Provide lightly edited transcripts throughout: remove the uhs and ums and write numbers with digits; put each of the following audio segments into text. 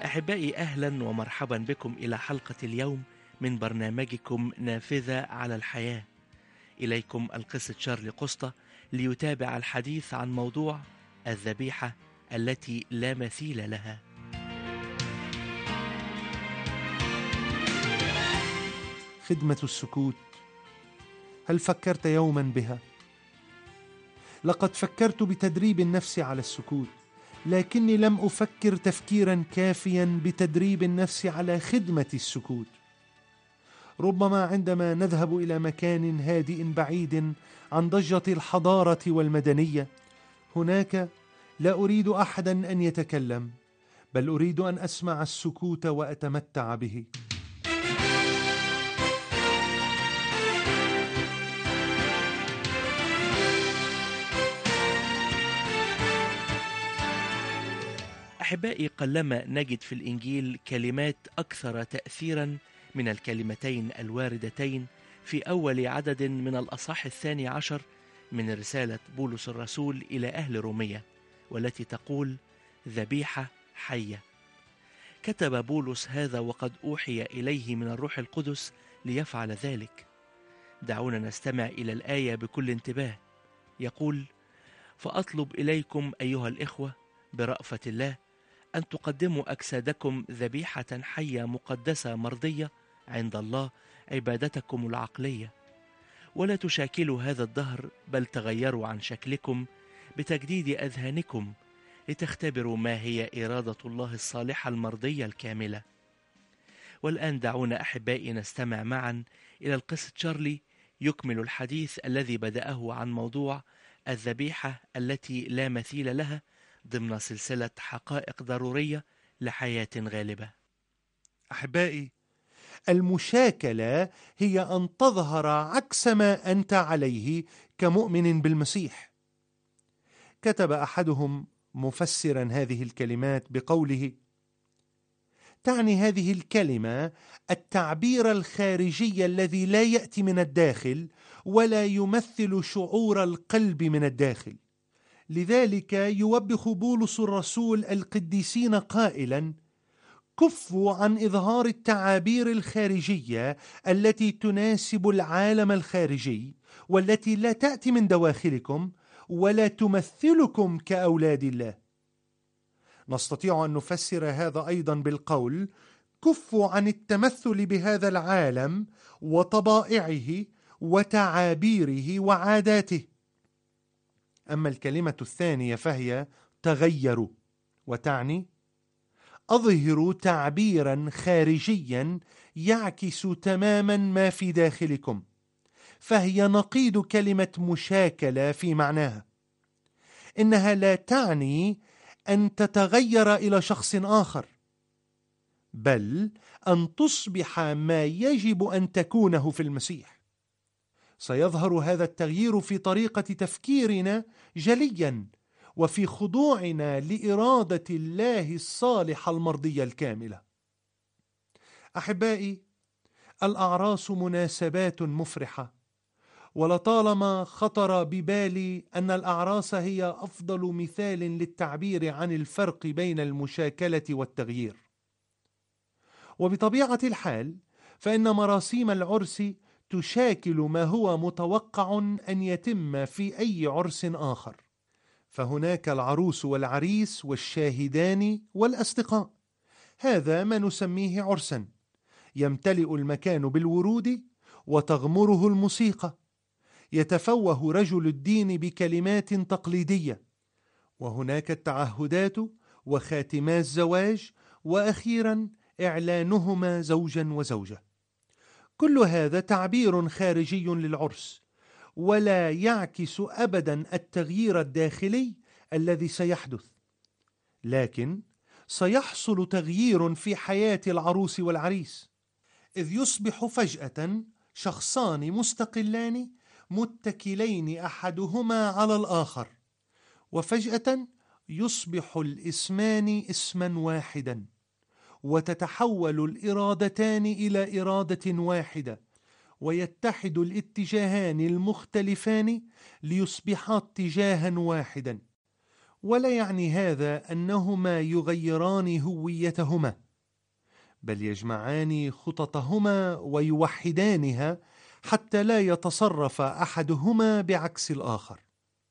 أحبائي، أهلا ومرحبا بكم إلى حلقة اليوم من برنامجكم نافذة على الحياة. إليكم القس تشارلي قسطة ليتابع الحديث عن موضوع الذبيحة التي لا مثيل لها. خدمة السكوت، هل فكرت يوما بها؟ لقد فكرت بتدريب النفس على السكوت، لكني لم أفكر تفكيرا كافيا بتدريب النفس على خدمة السكوت. ربما عندما نذهب إلى مكان هادئ بعيد عن ضجة الحضارة والمدنية، هناك لا أريد أحدا أن يتكلم، بل أريد أن أسمع السكوت وأتمتع به. أحبائي، قلما نجد في الإنجيل كلمات أكثر تأثيرا من الكلمتين الواردتين في أول عدد من الأصحاح 12 من رسالة بولس الرسول إلى أهل رومية، والتي تقول ذبيحة حية. كتب بولس هذا وقد أوحي إليه من الروح القدس ليفعل ذلك. دعونا نستمع إلى الآية بكل انتباه. يقول: فأطلب إليكم أيها الإخوة برأفة الله أن تقدموا أجسادكم ذبيحة حية مقدسة مرضية عند الله، عبادتكم العقلية. ولا تشاكلوا هذا الدهر، بل تغيروا عن شكلكم بتجديد أذهانكم، لتختبروا ما هي إرادة الله الصالحة المرضية الكاملة. والآن دعونا أحبائي نستمع معا إلى القس تشارلي يكمل الحديث الذي بدأه عن موضوع الذبيحة التي لا مثيل لها ضمن سلسلة حقائق ضرورية لحياة غالبة. أحبائي، المشاكلة هي أن تظهر عكس ما أنت عليه كمؤمن بالمسيح. كتب أحدهم مفسرا هذه الكلمات بقوله: تعني هذه الكلمة التعبير الخارجي الذي لا يأتي من الداخل ولا يمثل شعور القلب من الداخل. لذلك يوبخ بولس الرسول القديسين قائلا: كفوا عن إظهار التعابير الخارجية التي تناسب العالم الخارجي، والتي لا تأتي من دواخلكم ولا تمثلكم كأولاد الله. نستطيع أن نفسر هذا أيضا بالقول: كفوا عن التمثل بهذا العالم وطبائعه وتعابيره وعاداته. أما الكلمة الثانية فهي تغيروا، وتعني أظهروا تعبيرا خارجيا يعكس تماما ما في داخلكم، فهي نقيض كلمة مشاكلة في معناها. إنها لا تعني أن تتغير إلى شخص آخر، بل أن تصبح ما يجب أن تكونه في المسيح. سيظهر هذا التغيير في طريقة تفكيرنا جليا، وفي خضوعنا لإرادة الله الصالحة المرضية الكاملة. أحبائي، الأعراس مناسبات مفرحة، ولطالما خطر ببالي أن الأعراس هي أفضل مثال للتعبير عن الفرق بين المشاكلة والتغيير. وبطبيعة الحال فإن مراسيم العرس تشاكل ما هو متوقع أن يتم في أي عرس آخر، فهناك العروس والعريس والشاهدان والأصدقاء. هذا ما نسميه عرسا، يمتلئ المكان بالورود وتغمره الموسيقى، يتفوه رجل الدين بكلمات تقليدية، وهناك التعهدات وخاتما الزواج، وأخيرا إعلانهما زوجا وزوجة. كل هذا تعبير خارجي للعرس، ولا يعكس أبدا التغيير الداخلي الذي سيحدث، لكن سيحصل تغيير في حياة العروس والعريس، إذ يصبح فجأة شخصان مستقلان متكلين أحدهما على الآخر، وفجأة يصبح الاسمان اسما واحدا، وتتحول الإرادتان إلى إرادة واحدة، ويتحد الاتجاهان المختلفان ليصبحا اتجاها واحدا. ولا يعني هذا أنهما يغيران هويتهما، بل يجمعان خططهما ويوحدانها حتى لا يتصرف أحدهما بعكس الآخر.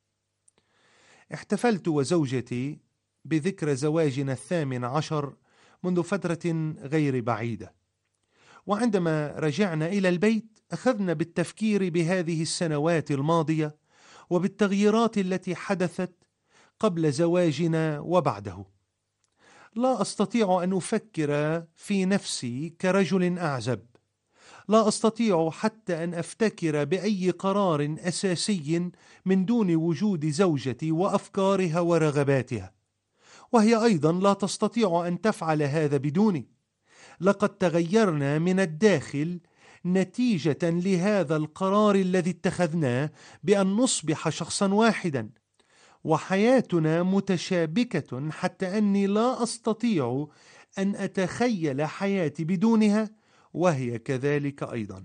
احتفلت وزوجتي بذكرى زواجنا 18 منذ فترة غير بعيدة، وعندما رجعنا إلى البيت أخذنا بالتفكير بهذه السنوات الماضية وبالتغييرات التي حدثت قبل زواجنا وبعده. لا أستطيع أن أفكر في نفسي كرجل أعزب، لا أستطيع حتى أن أفتكر بأي قرار أساسي من دون وجود زوجتي وأفكارها ورغباتها، وهي أيضا لا تستطيع أن تفعل هذا بدوني. لقد تغيرنا من الداخل نتيجة لهذا القرار الذي اتخذناه بأن نصبح شخصا واحدا، وحياتنا متشابكة حتى أني لا أستطيع أن أتخيل حياتي بدونها، وهي كذلك أيضا.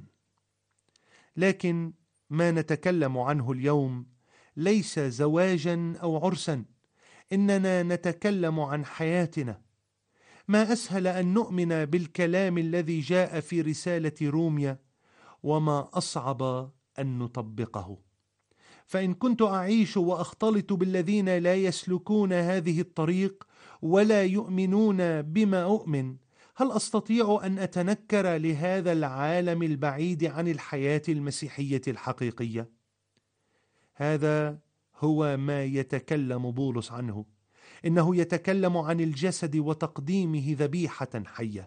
لكن ما نتكلم عنه اليوم ليس زواجا أو عرسا، إننا نتكلم عن حياتنا. ما أسهل أن نؤمن بالكلام الذي جاء في رسالة روميا، وما أصعب أن نطبقه. فإن كنت أعيش وأختلط بالذين لا يسلكون هذه الطريق ولا يؤمنون بما أؤمن، هل أستطيع أن أتنكر لهذا العالم البعيد عن الحياة المسيحية الحقيقية؟ هذا هو ما يتكلم بولس عنه، إنه يتكلم عن الجسد وتقديمه ذبيحة حية.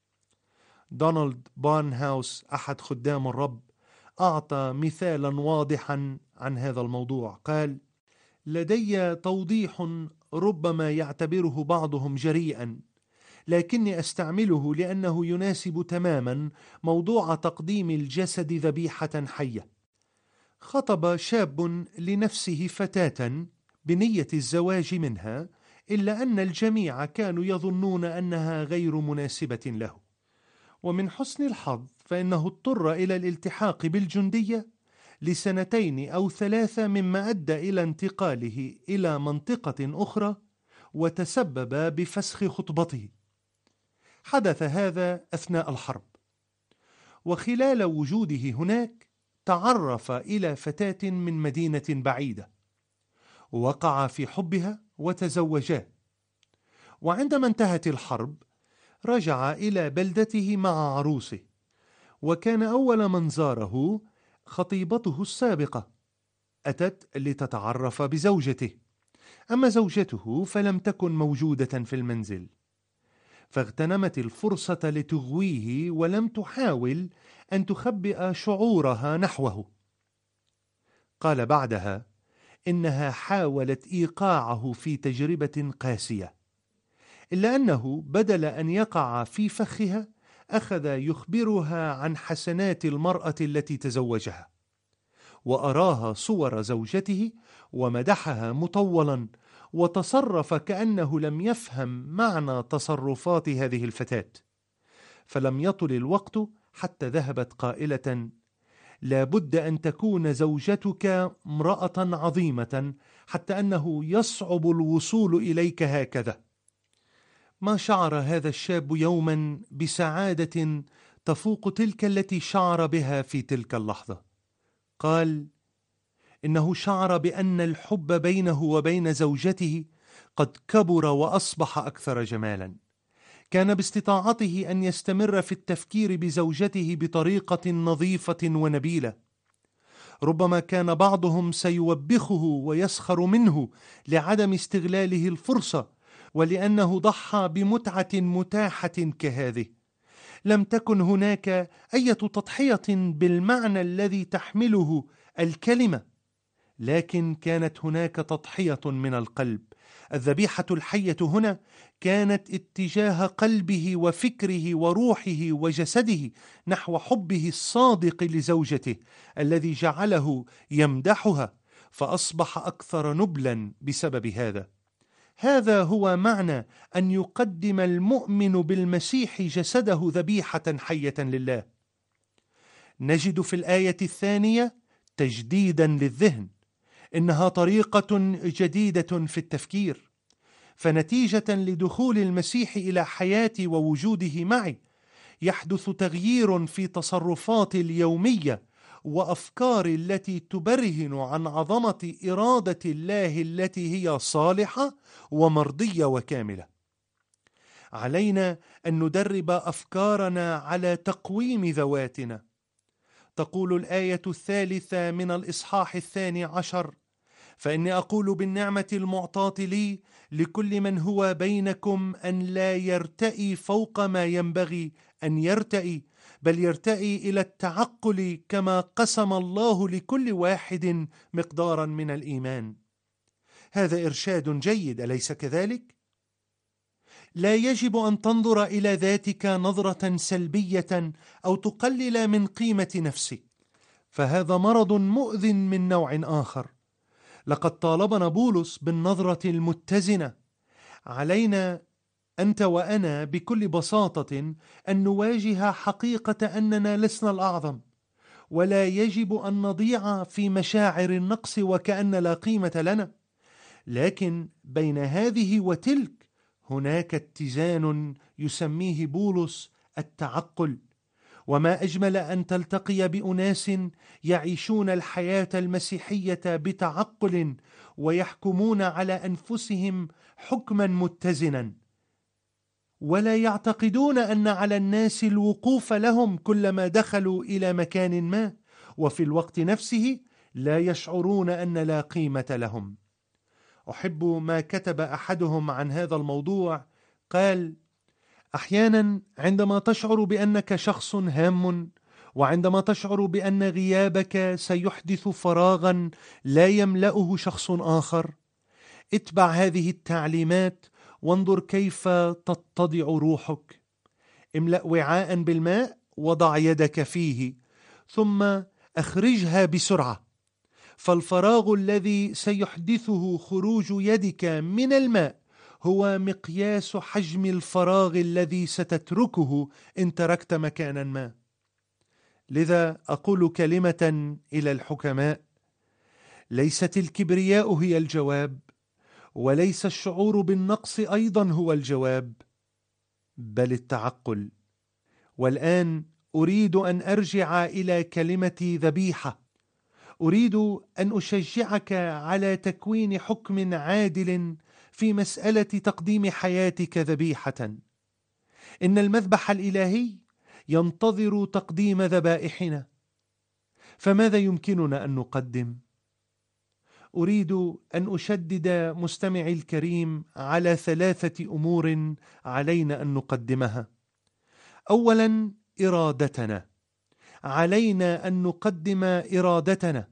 دونالد بارنهاوس أحد خدام الرب أعطى مثالا واضحا عن هذا الموضوع. قال: لدي توضيح ربما يعتبره بعضهم جريئا، لكني أستعمله لأنه يناسب تماما موضوع تقديم الجسد ذبيحة حية. خطب شاب لنفسه فتاة بنية الزواج منها، إلا أن الجميع كانوا يظنون أنها غير مناسبة له، ومن حسن الحظ فإنه اضطر إلى الالتحاق بالجندية ل2 أو 3 مما أدى إلى انتقاله إلى منطقة أخرى وتسبب بفسخ خطبته. حدث هذا أثناء الحرب، وخلال وجوده هناك تعرف إلى فتاة من مدينة بعيدة، وقع في حبها وتزوجا. وعندما انتهت الحرب رجع إلى بلدته مع عروسه، وكان أول من زاره خطيبته السابقة، أتت لتتعرف بزوجته، أما زوجته فلم تكن موجودة في المنزل، فاغتنمت الفرصة لتغويه ولم تحاول أن تخبئ شعورها نحوه. قال بعدها إنها حاولت إيقاعه في تجربة قاسية، إلا أنه بدل أن يقع في فخها أخذ يخبرها عن حسنات المرأة التي تزوجها، وأراها صور زوجته ومدحها مطولا، وتصرف كأنه لم يفهم معنى تصرفات هذه الفتاة. فلم يطل الوقت حتى ذهبت قائلة: لا بد أن تكون زوجتك امرأة عظيمة حتى أنه يصعب الوصول إليك هكذا. ما شعر هذا الشاب يوما بسعادة تفوق تلك التي شعر بها في تلك اللحظة. قال إنه شعر بأن الحب بينه وبين زوجته قد كبر وأصبح أكثر جمالا. كان باستطاعته أن يستمر في التفكير بزوجته بطريقة نظيفة ونبيلة. ربما كان بعضهم سيوبخه ويسخر منه لعدم استغلاله الفرصة، ولأنه ضحى بمتعة متاحة كهذه. لم تكن هناك أي تضحية بالمعنى الذي تحمله الكلمة، لكن كانت هناك تضحية من القلب. الذبيحة الحية هنا كانت اتجاه قلبه وفكره وروحه وجسده نحو حبه الصادق لزوجته الذي جعله يمدحها، فأصبح أكثر نبلا بسبب هذا. هذا هو معنى أن يقدم المؤمن بالمسيح جسده ذبيحة حية لله. نجد في الآية الثانية تجديدا للذهن، إنها طريقة جديدة في التفكير، فنتيجة لدخول المسيح إلى حياتي ووجوده معي يحدث تغيير في تصرفاتي اليومية وأفكاري التي تبرهن عن عظمة إرادة الله التي هي صالحة ومرضية وكاملة. علينا أن ندرب أفكارنا على تقويم ذواتنا. تقول الآية 3 من الإصحاح 12: فإني أقول بالنعمة المعطاة لي لكل من هو بينكم أن لا يرتئي فوق ما ينبغي أن يرتئي، بل يرتئي إلى التعقل كما قسم الله لكل واحد مقدارا من الإيمان. هذا إرشاد جيد، أليس كذلك؟ لا يجب أن تنظر إلى ذاتك نظرة سلبية أو تقلل من قيمة نفسك، فهذا مرض مؤذٍ من نوع آخر. لقد طالبنا بولس بالنظرة المتزنة. علينا أنت وأنا بكل بساطة أن نواجه حقيقة أننا لسنا الأعظم، ولا يجب أن نضيع في مشاعر النقص وكأن لا قيمة لنا. لكن بين هذه وتلك هناك اتزان يسميه بولس التعقل. وما أجمل أن تلتقي بأناس يعيشون الحياة المسيحية بتعقل ويحكمون على أنفسهم حكما متزنا، ولا يعتقدون أن على الناس الوقوف لهم كلما دخلوا إلى مكان ما، وفي الوقت نفسه لا يشعرون أن لا قيمة لهم. أحب ما كتب أحدهم عن هذا الموضوع. قال: أحيانا عندما تشعر بأنك شخص هام، وعندما تشعر بأن غيابك سيحدث فراغا لا يملأه شخص آخر، اتبع هذه التعليمات وانظر كيف تتضع روحك. املأ وعاء بالماء وضع يدك فيه، ثم أخرجها بسرعة، فالفراغ الذي سيحدثه خروج يدك من الماء هو مقياس حجم الفراغ الذي ستتركه إن تركت مكانا ما. لذا أقول كلمة إلى الحكماء: ليست الكبرياء هي الجواب، وليس الشعور بالنقص أيضا هو الجواب، بل التعقل. والآن أريد أن أرجع إلى كلمة ذبيحة. أريد أن أشجعك على تكوين حكم عادل في مسألة تقديم حياتك ذبيحة. إن المذبح الإلهي ينتظر تقديم ذبائحنا، فماذا يمكننا أن نقدم؟ أريد أن أشدد مستمعي الكريم على 3 أمور علينا أن نقدمها. أولا، إرادتنا. علينا أن نقدم إرادتنا.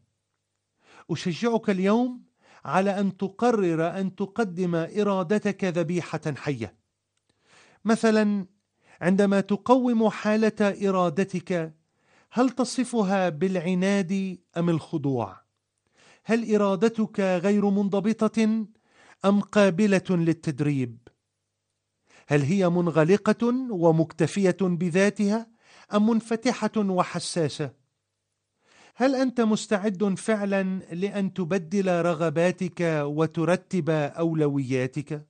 أشجعك اليوم على أن تقرر أن تقدم إرادتك ذبيحة حية. مثلا، عندما تقوم حالة إرادتك، هل تصفها بالعناد أم الخضوع؟ هل إرادتك غير منضبطة أم قابلة للتدريب؟ هل هي منغلقة ومكتفية بذاتها أم منفتحة وحساسة؟ هل أنت مستعد فعلا لأن تبدل رغباتك وترتب أولوياتك؟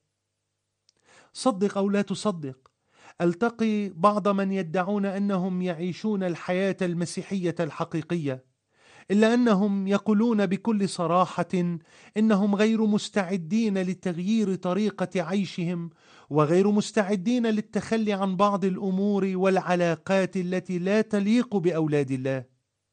صدق أو لا تصدق، ألتقي بعض من يدعون أنهم يعيشون الحياة المسيحية الحقيقية، إلا أنهم يقولون بكل صراحة إنهم غير مستعدين لتغيير طريقة عيشهم، وغير مستعدين للتخلي عن بعض الأمور والعلاقات التي لا تليق بأولاد الله.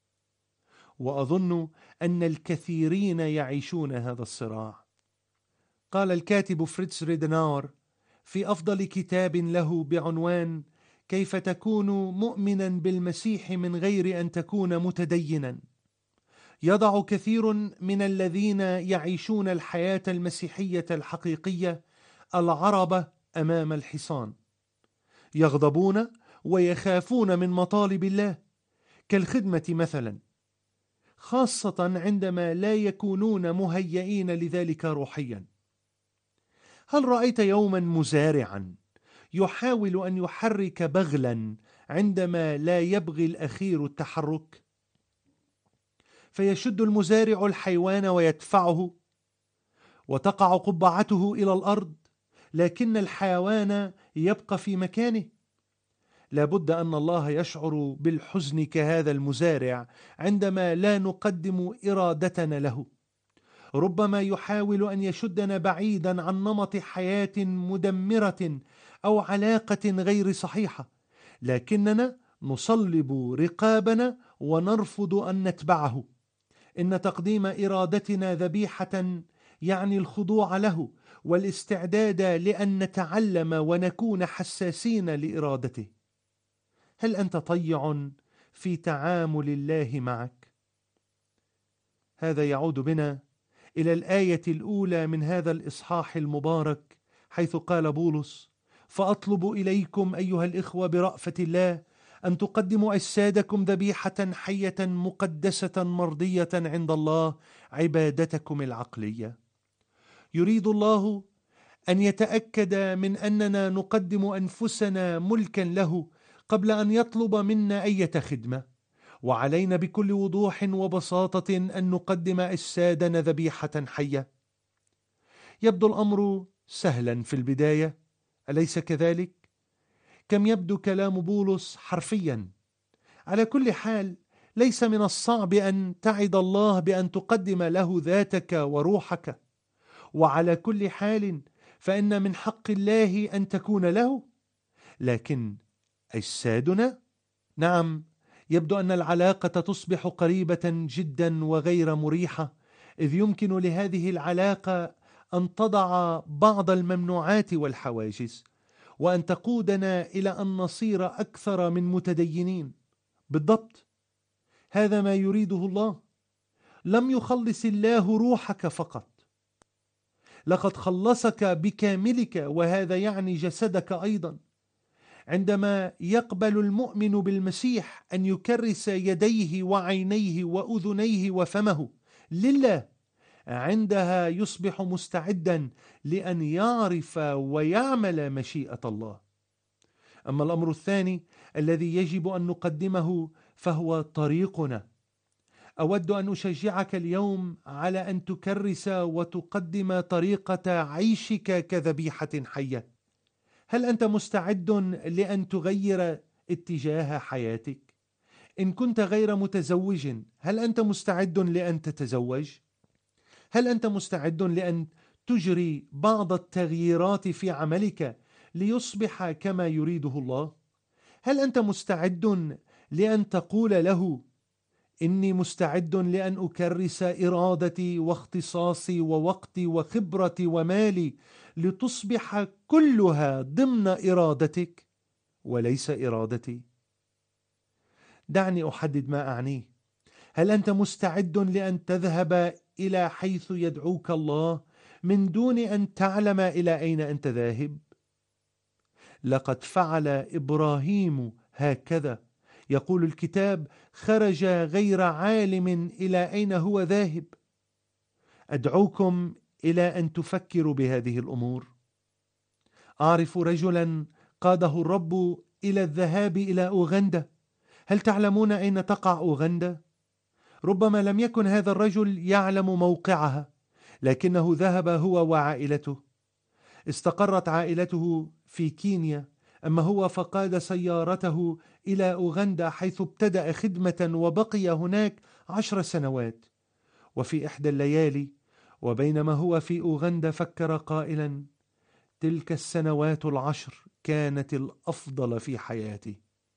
وأظن أن الكثيرين يعيشون هذا الصراع. قال الكاتب فريتز ريدناور في أفضل كتاب له بعنوان كيف تكون مؤمنا بالمسيح من غير أن تكون متدينا: يضع كثير من الذين يعيشون الحياة المسيحية الحقيقية العربة أمام الحصان، يغضبون ويخافون من مطالب الله كالخدمة مثلا، خاصة عندما لا يكونون مهيئين لذلك روحيا. هل رأيت يوما مزارعا يحاول أن يحرك بغلا عندما لا يبغي الأخير التحرك؟ فيشد المزارع الحيوان ويدفعه وتقع قبعته إلى الأرض، لكن الحيوان يبقى في مكانه. لابد أن الله يشعر بالحزن كهذا المزارع عندما لا نقدم إرادتنا له. ربما يحاول أن يشدنا بعيدا عن نمط حياة مدمرة أو علاقة غير صحيحة، لكننا نصلب رقابنا ونرفض أن نتبعه. إن تقديم إرادتنا ذبيحة يعني الخضوع له والاستعداد لأن نتعلم ونكون حساسين لإرادته. هل أنت طيع في تعامل الله معك؟ هذا يعود بنا إلى الآية الأولى من هذا الإصحاح المبارك، حيث قال بولس: فأطلب إليكم أيها الإخوة برأفة الله أن تقدموا أجسادكم ذبيحة حية مقدسة مرضية عند الله، عبادتكم العقلية. يريد الله أن يتأكد من أننا نقدم أنفسنا ملكا له قبل أن يطلب منا أي خدمة، وعلينا بكل وضوح وبساطة أن نقدم أجسادنا ذبيحة حية. يبدو الأمر سهلا في البداية، أليس كذلك؟ كم يبدو كلام بولس حرفيا. على كل حال، ليس من الصعب أن تعد الله بأن تقدم له ذاتك وروحك، وعلى كل حال فإن من حق الله أن تكون له. لكن أجسادنا؟ نعم، يبدو أن العلاقة تصبح قريبة جدا وغير مريحة، إذ يمكن لهذه العلاقة أن تضع بعض الممنوعات والحواجز، وأن تقودنا إلى أن نصير أكثر من متدينين. بالضبط، هذا ما يريده الله. لم يخلص الله روحك فقط، لقد خلصك بكاملك، وهذا يعني جسدك أيضا. عندما يقبل المؤمن بالمسيح أن يكرس يديه وعينيه وأذنيه وفمه لله، عندها يصبح مستعدا لأن يعرف ويعمل مشيئة الله. أما الأمر الثاني الذي يجب أن نقدمه فهو طريقنا. أود أن أشجعك اليوم على أن تكرس وتقدم طريقة عيشك كذبيحة حية. هل أنت مستعد لأن تغير اتجاه حياتك؟ إن كنت غير متزوج، هل أنت مستعد لأن تتزوج؟ هل أنت مستعد لأن تجري بعض التغييرات في عملك ليصبح كما يريده الله؟ هل أنت مستعد لأن تقول له: إني مستعد لأن أكرس إرادتي واختصاصي ووقتي وخبرتي ومالي لتصبح كلها ضمن إرادتك وليس إرادتي؟ دعني أحدد ما أعنيه. هل أنت مستعد لأن تذهب إلى حيث يدعوك الله من دون أن تعلم إلى أين أنت ذاهب؟ لقد فعل إبراهيم هكذا. يقول الكتاب: خرج غير عالم إلى أين هو ذاهب. أدعوكم إلى أن تفكروا بهذه الأمور. أعرف رجلا قاده الرب إلى الذهاب إلى أوغندا. هل تعلمون أين تقع أوغندا؟ ربما لم يكن هذا الرجل يعلم موقعها، لكنه ذهب هو وعائلته. استقرت عائلته في كينيا، أما هو فقاد سيارته إلى أوغندا، حيث ابتدأ خدمة وبقي هناك 10 سنوات. وفي إحدى الليالي وبينما هو في أوغندا فكر قائلا: تلك السنوات 10 كانت الأفضل في حياتي.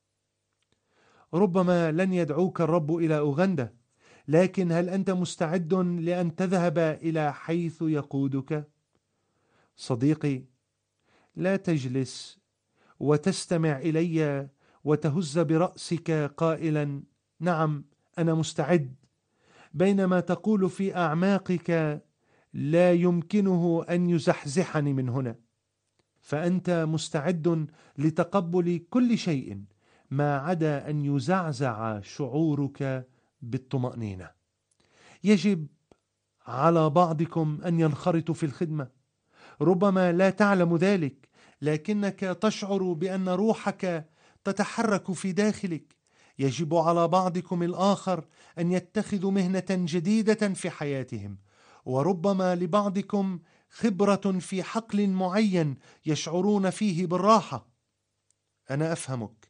ربما لن يدعوك الرب إلى أوغندا، لكن هل أنت مستعد لأن تذهب إلى حيث يقودك؟ صديقي، لا تجلس وتستمع إلي وتهز برأسك قائلا: نعم أنا مستعد، بينما تقول في أعماقك: لا يمكنه أن يزحزحني من هنا. فأنت مستعد لتقبل كل شيء ما عدا أن يزعزع شعورك بالطمأنينة. يجب على بعضكم أن ينخرطوا في الخدمة. ربما لا تعلم ذلك، لكنك تشعر بأن روحك تتحرك في داخلك. يجب على بعضكم الآخر أن يتخذوا مهنة جديدة في حياتهم، وربما لبعضكم خبرة في حقل معين يشعرون فيه بالراحة. أنا أفهمك،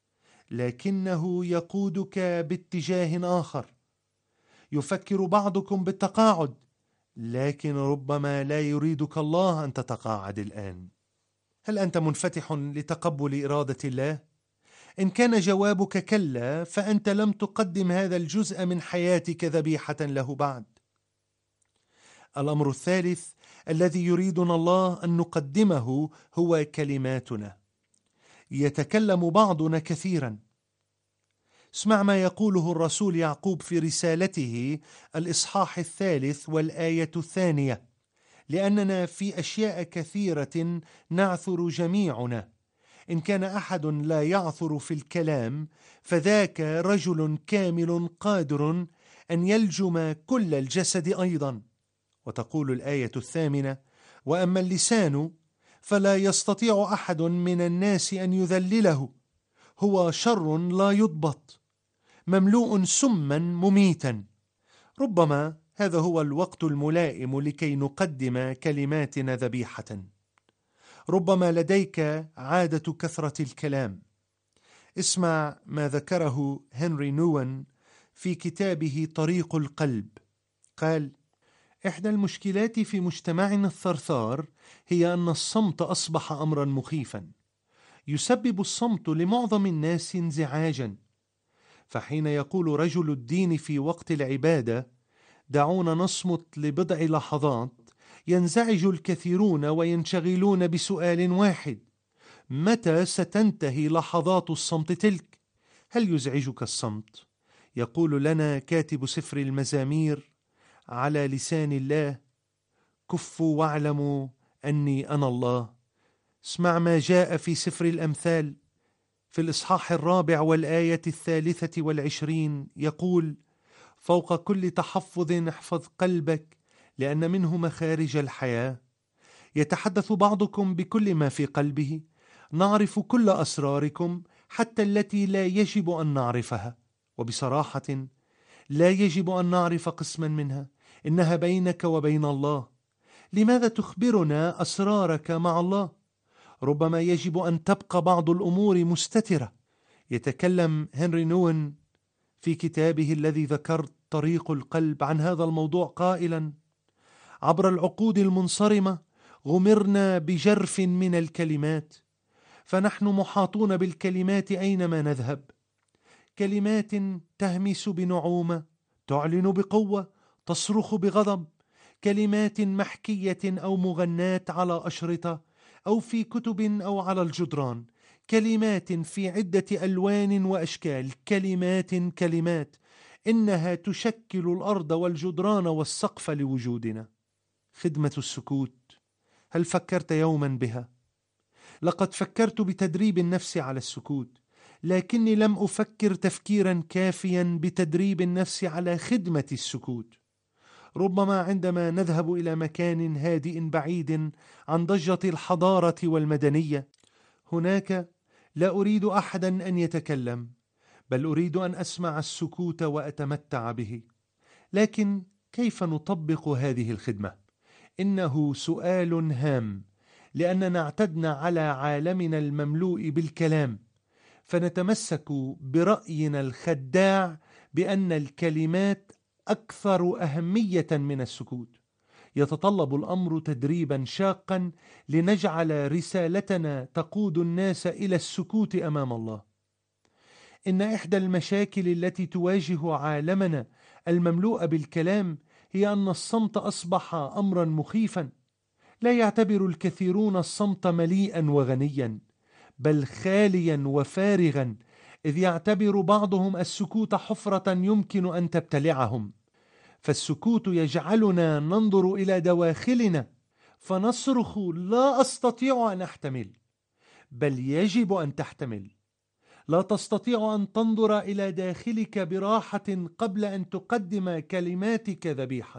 لكنه يقودك باتجاه آخر. يفكر بعضكم بالتقاعد، لكن ربما لا يريدك الله أن تتقاعد الآن. هل أنت منفتح لتقبل إرادة الله؟ إن كان جوابك كلا، فأنت لم تقدم هذا الجزء من حياتك ذبيحة له بعد. الأمر الثالث الذي يريدنا الله أن نقدمه هو كلماتنا. يتكلم بعضنا كثيرا. اسمع ما يقوله الرسول يعقوب في رسالته الإصحاح 3 والآية 2: لأننا في أشياء كثيرة نعثر جميعنا. إن كان أحد لا يعثر في الكلام، فذاك رجل كامل قادر أن يلجم كل الجسد أيضا. وتقول الآية 8: وأما اللسان فلا يستطيع أحد من الناس أن يذلله، هو شر لا يضبط، مملوء سما مميتا. ربما هذا هو الوقت الملائم لكي نقدم كلماتنا ذبيحة. ربما لديك عادة كثرة الكلام. اسمع ما ذكره هنري نوين في كتابه طريق القلب. قال: إحدى المشكلات في مجتمعنا الثرثار هي أن الصمت أصبح أمرا مخيفا. يسبب الصمت لمعظم الناس انزعاجا. فحين يقول رجل الدين في وقت العبادة: دعونا نصمت لبضع لحظات، ينزعج الكثيرون وينشغلون بسؤال واحد: متى ستنتهي لحظات الصمت تلك؟ هل يزعجك الصمت؟ يقول لنا كاتب سفر المزامير على لسان الله: كفوا واعلموا أني أنا الله. اسمع ما جاء في سفر الأمثال في الإصحاح 4 والآية 23، يقول: فوق كل تحفظ احفظ قلبك، لأن منه مخارج الحياة. يتحدث بعضكم بكل ما في قلبه. نعرف كل أسراركم، حتى التي لا يجب أن نعرفها. وبصراحة لا يجب أن نعرف قسما منها، إنها بينك وبين الله. لماذا تخبرنا أسرارك مع الله؟ ربما يجب أن تبقى بعض الأمور مستترة. يتكلم هنري نوين في كتابه الذي ذكرت طريق القلب عن هذا الموضوع قائلا: عبر العقود المنصرمة غمرنا بجرف من الكلمات، فنحن محاطون بالكلمات أينما نذهب. كلمات تهمس بنعومة، تعلن بقوة، تصرخ بغضب. كلمات محكية أو مغناة على أشرطة أو في كتب أو على الجدران. كلمات في عدة ألوان وأشكال. كلمات إنها تشكل الأرض والجدران والسقف لوجودنا. خدمة السكوت، هل فكرت يوما بها؟ لقد فكرت بتدريب النفس على السكوت، لكني لم أفكر تفكيرا كافيا بتدريب النفس على خدمة السكوت. ربما عندما نذهب إلى مكان هادئ بعيد عن ضجة الحضارة والمدنية، هناك لا أريد أحدا أن يتكلم، بل أريد أن أسمع السكوت وأتمتع به. لكن كيف نطبق هذه الخدمة؟ إنه سؤال هام، لأننا اعتدنا على عالمنا المملوء بالكلام، فنتمسك برأينا الخداع بأن الكلمات أكثر أهمية من السكوت. يتطلب الأمر تدريبا شاقا لنجعل رسالتنا تقود الناس إلى السكوت أمام الله. إن إحدى المشاكل التي تواجه عالمنا المملوء بالكلام هي أن الصمت أصبح أمرا مخيفا. لا يعتبر الكثيرون الصمت مليئا وغنيا، بل خاليا وفارغا، إذ يعتبر بعضهم السكوت حفرة يمكن أن تبتلعهم. فالسكوت يجعلنا ننظر إلى دواخلنا فنصرخ: لا أستطيع أن أحتمل. بل يجب أن تحتمل. لا تستطيع أن تنظر إلى داخلك براحة قبل أن تقدم كلماتك ذبيحة.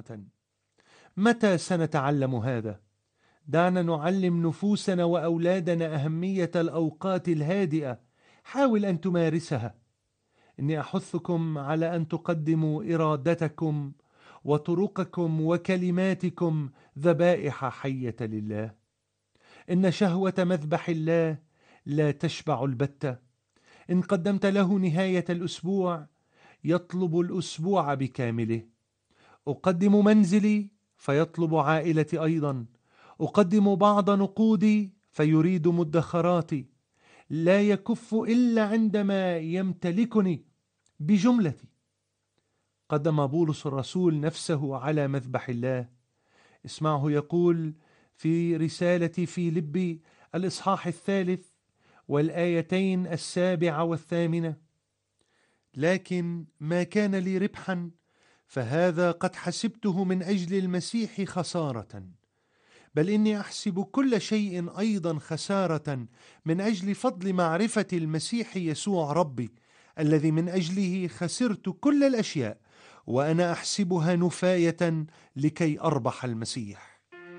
متى سنتعلم هذا؟ دعنا نعلم نفوسنا وأولادنا أهمية الأوقات الهادئة. حاول أن تمارسها. إني أحثكم على أن تقدموا إرادتكم وطرقكم وكلماتكم ذبائح حية لله. إن شهوة مذبح الله لا تشبع البتة. إن قدمت له نهاية الأسبوع يطلب الأسبوع بكامله. أقدم منزلي فيطلب عائلتي أيضا. أقدم بعض نقودي فيريد مدخراتي. لا يكف إلا عندما يمتلكني بجملتي. قدم بولس الرسول نفسه على مذبح الله. اسمعه يقول في رسالة فيلبي الإصحاح 3 والآيتين 7 و8: لكن ما كان لي ربحا فهذا قد حسبته من أجل المسيح خسارة، بل إني أحسب كل شيء أيضا خسارة من أجل فضل معرفة المسيح يسوع ربي، الذي من أجله خسرت كل الأشياء وأنا أحسبها نفاية لكي أربح المسيح.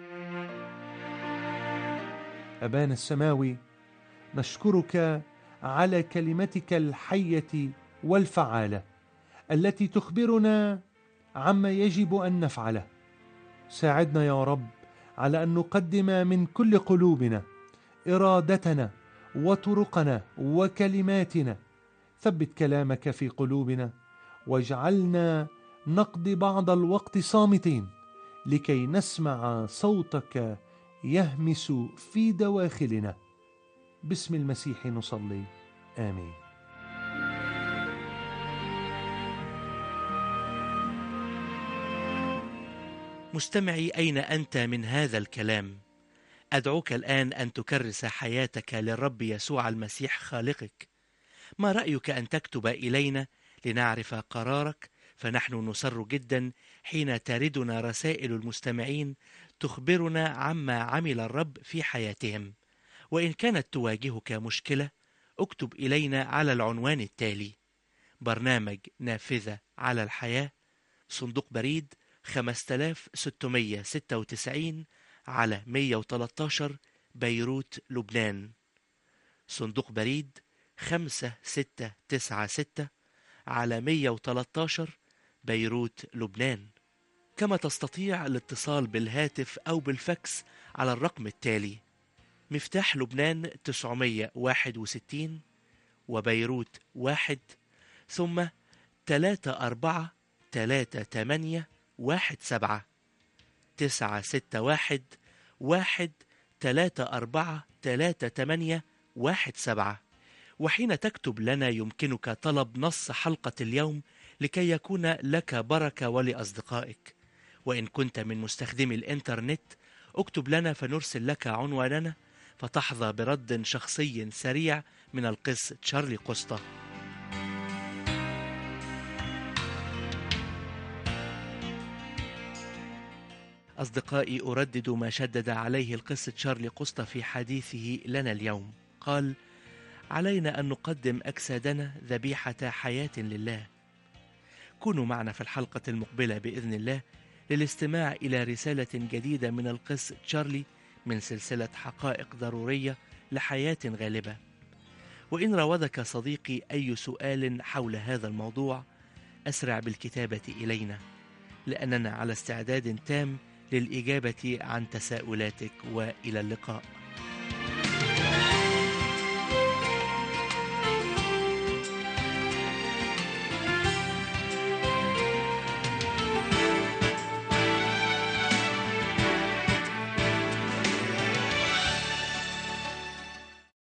أبانا السماوي، نشكرك على كلمتك الحية والفعالة التي تخبرنا عما يجب أن نفعله. ساعدنا يا رب على أن نقدم من كل قلوبنا إرادتنا وطرقنا وكلماتنا. ثبت كلامك في قلوبنا واجعلنا نقضي بعض الوقت صامتين لكي نسمع صوتك يهمس في دواخلنا. باسم المسيح نصلي، آمين. مستمعي، أين أنت من هذا الكلام؟ أدعوك الآن أن تكرس حياتك للرب يسوع المسيح خالقك. ما رأيك أن تكتب إلينا لنعرف قرارك؟ فنحن نسر جدا حين تردنا رسائل المستمعين تخبرنا عما عمل الرب في حياتهم. وإن كانت تواجهك مشكلة، اكتب إلينا على العنوان التالي: برنامج نافذة على الحياة، صندوق بريد 5696 على 113 بيروت لبنان. صندوق بريد 5696 على 113 بيروت لبنان. كما تستطيع الاتصال بالهاتف أو بالفاكس على الرقم التالي: مفتاح لبنان 961 وبيروت 1، ثم 343817 961 وحين تكتب لنا يمكنك طلب نص حلقة اليوم لكي يكون لك بركة ولأصدقائك. وإن كنت من مستخدمي الإنترنت، اكتب لنا فنرسل لك عنواننا فتحظى برد شخصي سريع من القس تشارلي قسطة. أصدقائي، أردد ما شدد عليه القس تشارلي قسطة في حديثه لنا اليوم. قال: علينا أن نقدم أجسادنا ذبيحة حياة لله. كونوا معنا في الحلقة المقبلة بإذن الله للاستماع إلى رسالة جديدة من القس تشارلي من سلسلة حقائق ضرورية لحياة غالبة. وإن راودك صديقي أي سؤال حول هذا الموضوع، أسرع بالكتابة إلينا، لأننا على استعداد تام للإجابة عن تساؤلاتك. وإلى اللقاء.